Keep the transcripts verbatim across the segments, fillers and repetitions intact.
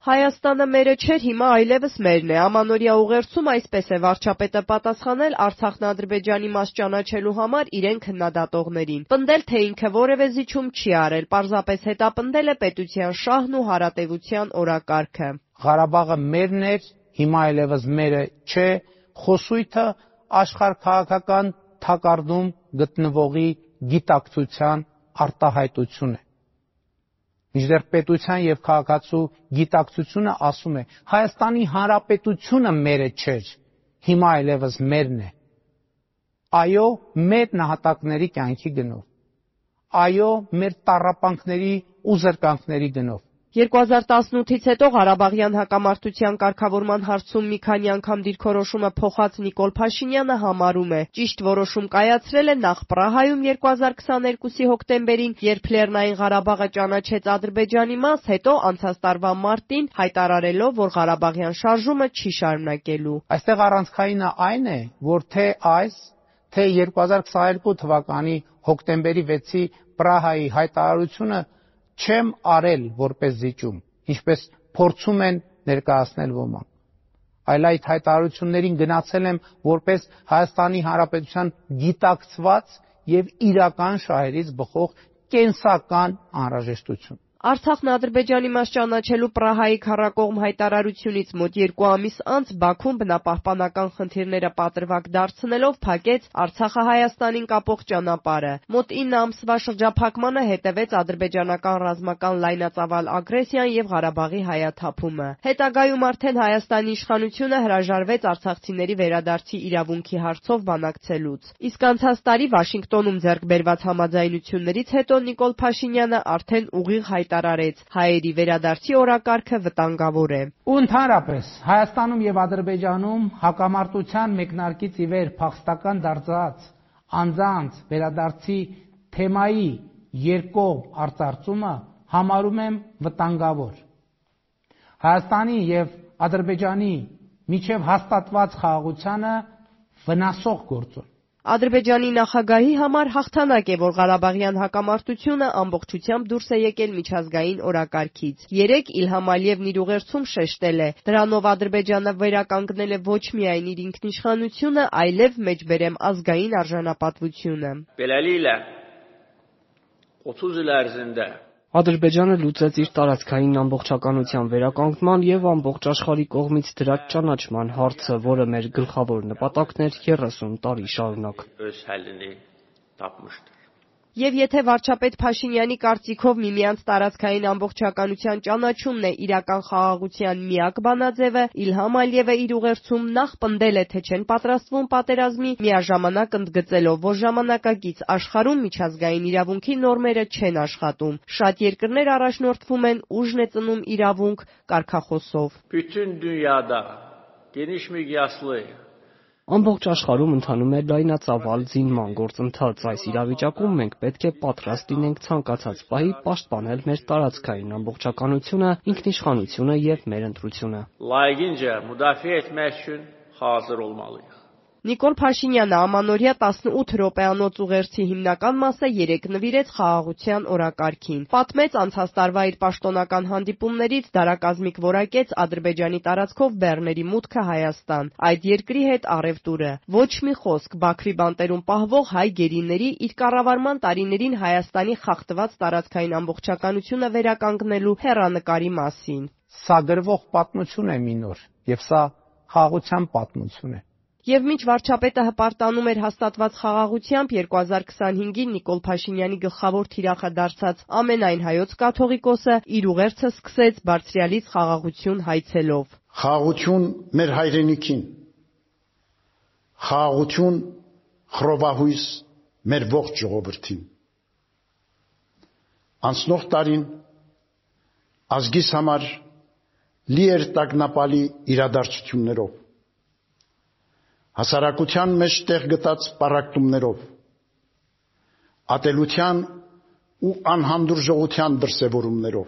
Հայաստանը մերը չէր, հիմա այլևս մերն է։ Ամանորյա ուղերձում այսպես է վարչապետը պատասխանել Արցախն Ադրբեջանի մաս ճանաչելու համար իրեն քննադատողներին։ Պնդել, թե ինքը որևէ զիջում չի արել, պարզապես հետապնդել է պետության շահն ու հարատևության օրակարգը։ Ղարաբաղը մերն էր, հիմա այլևս մերը չէ, խոսույթը աշխարհաքաղաքական թակարդում գտնվողի գիտակցության արտահայտություն է։ Մինչդեռ պետության եւ քաղաքացու գիտակցությունը ասում է Հայաստանի Հանրապետությունը մերը չէր, հիմա այլևս մերն է։ Այո, մեր նահատակների կյանքի գնով։ Այո, մեր տառապանքների ու զրկանքների գնով։ երկու հազար տասնութից հետո Ղարաբաղյան հակամարտության կարգավորման հարցում մի քանի անգամ դիրքորոշումը փոխած Նիկոլ Փաշինյանը համարում է ճիշտ որոշում կայացրել է նախ Պրահայում երկու հազար քսաներկուսի հոկտեմբերին, երբ Լեռնային Ղարաբաղը ճանաչեց Ադրբեջանի մաս, հետո անցած տարվա մարտին հայտարարելով, որ Ղարաբաղյան շարժումը չի շարունակելու։ Այստեղ առանցքայինը այն է, որ թե այս, թե երկու հազար քսաներկու թվականի հոկտեմբերի վեցի Պրահայի հայտարարությունը չեմ արել որպես զիջում, ինչպես փորձում են ներկայացնել ոմանք, այլ այդ հայտարարություններին գնացել եմ որպես Հայաստանի Հանրապետության գիտակցված եւ իրական շահերից բխող կենսական անհրաժեշտություն։ Արցախն Ադրբեջանի մաս ճանաչելու Պրահայի քառակողմ հայտարարությունից մոտ երկու ամիս անց Բաքուն բնապահպանական խնդիրները պատրվակ դարձնելով փակեց Արցախը Հայաստանին կապող ճանապարհը։ Մոտ ինը ամսվա շրջափակմանը հետևեց ադրբեջանական ռազմական լայնածավալ ագրեսիան եւ Ղարաբաղի հայաթափումը։ Հետագայում արդեն Հայաստանի իշխանությունը հրաժարվեց արցախցիների վերադարձի իրավունքի հարցով բանակցելուց։ Իսկ անցած տարի Վաշինգտոնում ձեռք բերված համաձայնություններից հետո Նիկոլ Փաշինյանը արդեն ուղիղ հայտարարեց հայերի վերադարձի օրակարգը վտանգավոր է։ Ու ընդհանրապես Հայաստանում եւ Ադրբեջանում հակամարտության մեկնարկից ի վեր փախստական դարձած անձանց վերադարձի թեմայի երկկողմ արծարծումը համարում եմ վտանգավոր։ Հայաստանի եւ Ադրբեջանի միջև հաստատված խաղաղությանը վնասող գործոն։ Ադրբեջանի նախագահի համար հաղթանակ է, որ Ղարաբաղյան հակամարտությունը ամբողջությամբ դուրս է եկել միջազգային օրակարգից։ Երեկ Իլհամ Ալիևն իր ուղերձում շեշտել է. դրանով Ադրբեջանը վերականգնել է ոչ միայն իր ինքնիշխանությունը, այլև մեջբերեմ ազգային արժանապատվությունը։ Beləliklə otuz il ərzində Ադրբեջանը լուծեց իր տարածքային ամբողջականության վերականգնման եւ ամբողջ աշխարհի կողմից դրած ճանաչման հարցը, որը մեր գլխավոր նպատակն էր երեսուն տարի շարունակ։ öz həllini tapmışdır. Եվ եթե վարչապետ Փաշինյանի կարծիքով միմյանց տարածքային ամբողջականության ճանաչումն է իրական խաղաղության միակ բանաձևը, Իլհամ Ալիևը իր ուղերձում նախ պնդել է, թե չեն պատրաստվում պատերազմի, միաժամանակ ընդգծելով, որ ժամանակակից աշխարհում միջազգային իրավունքի նորմերը չեն աշխատում։ Շատ երկրներ առաջնորդվում են ուժն է ծնում իրավունք կարգախոսով։ Bütün dünyada geniş miqyaslı Ամբողջ աշխարհում ընթանում է լայնածավալ զինման գործընթաց։ Այս իրավիճակում մենք պետք է պատրաստ լինենք ցանկացած պահի պաշտպանել մեր տարածքային ամբողջականությունը, ինքնիշխանությունը եւ մեր ընտրությունը։ layiqincə müdafiə etmək üçün hazır olmalıyıq. Նիկոլ Փաշինյանը ամանորյա տասնութ րոպեանոց ուղերձի հիմնական մասը երեկ նվիրեց խաղաղության օրակարգին։ Պատմեց անցած տարվա իր պաշտոնական հանդիպումներից դարակազմիկ որակեց Ադրբեջանի տարածքով բեռների մուտքը Հայաստան, այդ երկրի հետ առևտուրը։ Ոչ մի խոսք Բաքվի բանտերում պահվող հայ գերիների իր կառավարման տարիներին Հայաստանի խախտված տարածքային ամբողջականությունը վերականգնելու հեռանկարի մասին։ Սա գրվող պատմություն է մի նոր, եւ սա խաղաղության պատմություն է։ Եվ մինչ վարչապետը հպարտանում էր հաստատված խաղաղությամբ, երկու հազար քսանհինգին Նիկոլ Փաշինյանի գլխավոր թիրախը դարձած ամենայն հայոց կաթողիկոսը իր ուղերձը սկսեց բարձրյալից խաղաղություն հայցելով։ Խաղաղություն մեր հայրենիքին, խաղաղություն խռովահույս մեր ողջ ժողովրդին։ Անցնող տարին ազգիս համար լի էր տագնապալի իրադարձություններով, հասարակության մեջ տեղ գտած պառակտումներով, ատելության ու անհանդուրժողության դրսևորումներով։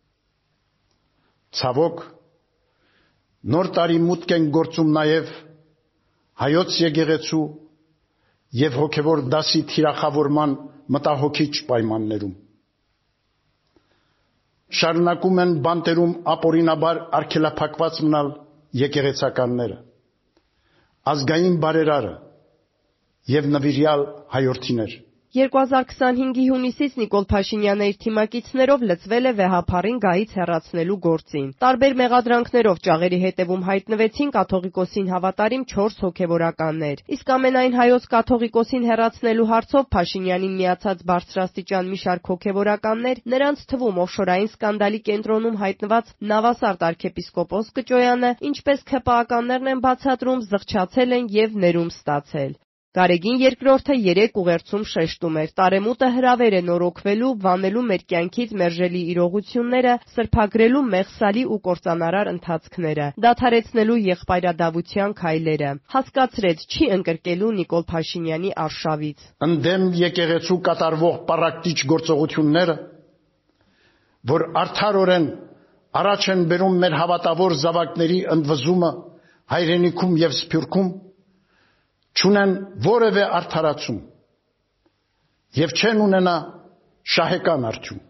Ցավոք, նոր տարի մուտք են գործում նաև հայոց եկեղեցու եւ հոգևոր դասի թիրախավորման մտահոգիչ պայմաններում։ շարունակում են բանտերում ապօրինաբար արգելափակված մնալ եկեղեցականները, ազգային բարերարը եւ նվիրյալ հայրենիներ։ երկու հազար քսանհինգի հունիսից Նիկոլ Փաշինյանը իր թիմակիցներով լծվել է վեհափառին գահից հեռացնելու գործին։ Տարբեր մեղադրանքներով ճաղերի հետևում հայտնվեցին կաթողիկոսին հավատարիմ չորս հոգևորականներ։ Իսկ ամենայն հայոց կաթողիկոսին հեռացնելու հարցով Փաշինյանին միացած բարձրաստիճան մի շարք հոգևորականներ, նրանց թվում օֆշորային սկանդալի կենտրոնում հայտնված Նավասարդ arczepiskopos Կճոյանը, ինչպես ՔՊԱ-ականներն են բացատրում, զղջացել են եւ ներում ստացել։ Գարեգին երկրորդը երեք ուղերձում շեշտում էր. տարեմուտը հրավեր է նորոգվելու, վանելու մեր կյանքից մերժելի իրողությունները, սրբագրելու մեղսալի ու կործանարար ընթացքները, դադարեցնելու եղբայրադավության քայլերը։ Հասկացրեց, չի ընկրկելու Նիկոլ Փաշինյանի արշավից։ Ընդդեմ եկեղեցու կատարվող պարակտիչ գործողությունները, որ արդարորեն առաջ են բերում մեր հավատավոր զավակների ընդվզումը հայրենիքում եւ սփյուռքում, չունեն որևէ արդարացում եւ չեն ունենա շահեկան արդյունք։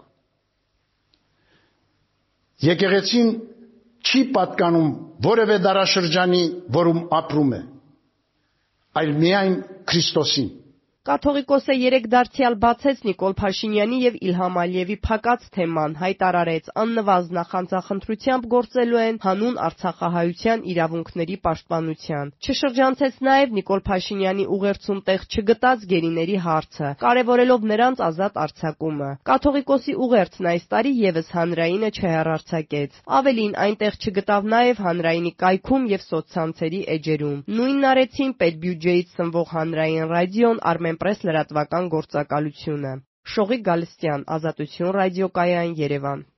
Եկեղեցին չի պատկանում որևէ դարաշրջանի, որում ապրում է, այլ միայն Քրիստոսին։ Կաթողիկոսը երեք դարձյալ բացեց Նիկոլ Փաշինյանի եւ Իլհամ Ալիևի փակած թեման, հայտարարեց, աննվազն նախանձախնդրությամբ գործելու են հանուն արցախահայության իրավունքների պաշտպանության։ Չշրջանցեց նաեւ Նիկոլ Փաշինյանի ուղերձում տեղ չգտած գերիների հարցը, կարևորելով նրանց ազատ արձակումը։ Կաթողիկոսի ուղերձն այս տարի եւս հանրայինը չհեռարձակեց։ Ավելին, այնտեղ չգտավ նաեւ հանրայինի կայքում եւ սոցցանցերի էջերում։ Նույնն արեցին պետբյուջեից սնվող հանրային ռադիոն, Armenpress լրատվական գործակալությունը։ Շողիկ Գալստյան, Ազատություն ռադիոկայան, Երևան։